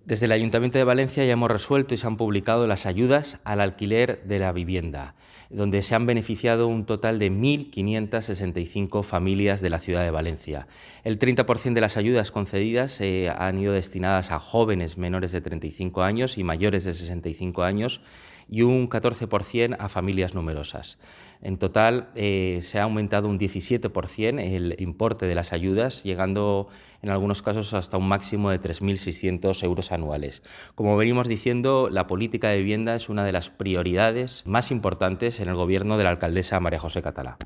Desde el Ayuntamiento de Valencia ya hemos resuelto y se han publicado las ayudas al alquiler de la vivienda, donde se han beneficiado un total de 1.565 familias de la ciudad de Valencia. El 30% de las ayudas concedidas han ido destinadas a jóvenes menores de 35 años y mayores de 65 años y un 14% a familias numerosas. En total se ha aumentado un 17% el importe de las ayudas, llegando en algunos casos hasta un máximo de 3.600 euros anuales. Como venimos diciendo, la política de vivienda es una de las prioridades más importantes en el gobierno de la alcaldesa María José Catalá.